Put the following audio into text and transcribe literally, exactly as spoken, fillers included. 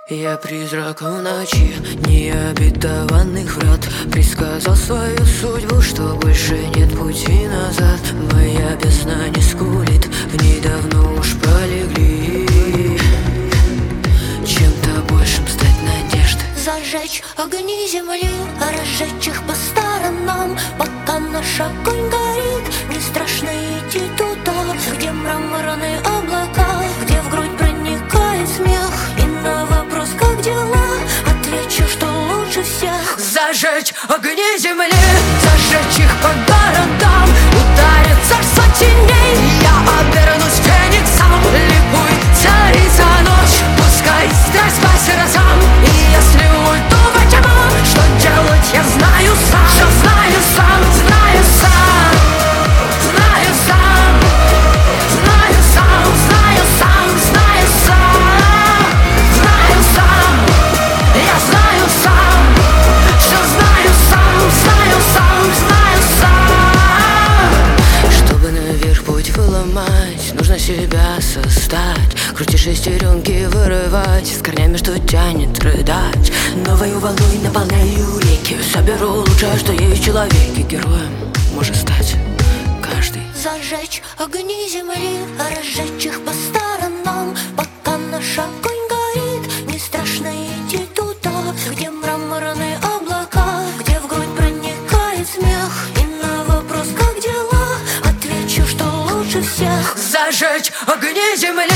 Я призрак в ночи необетованных врат, предсказал свою судьбу, что больше нет пути назад. Моя бездна не скулит, в ней давно уж пролегли чем-то большим стать надежды. Зажечь огни земли, разжечь их по сторонам. Пока наш огонь горит, не страшно идти туда, где мраморные облака, где в грудь проникает смех. И на вопрос, как дела, отвечу, что лучше всех. Зажечь огни земли, зажечь их по городам. Ударит царство теней, я обернусь фениксом. Ликуй, царица ночь, пускай страсть по сердцам. И если уйду во тьму, что делать я знаю сам. Все знаю сам, знаю сам, знаю сам, знаю сам, знаю сам, знаю сам, знаю сам, я знаю сам, все знаю сам, знаю сам, знаю сам. Чтобы наверх путь выломать, нужно себя создать. Крути шестеренки, вырывать, с корнями, что тянет рыдать. Новою волной наполняю реки, соберу лучшее, что есть в человеке. Героем может стать каждый. Зажечь огни земли, разжечь их по сторонам. Пока наш огонь горит, не страшно идти туда, где мраморные облака, где в грудь проникает смех. И на вопрос, как дела, отвечу, что лучше всех. Зажечь огни земли,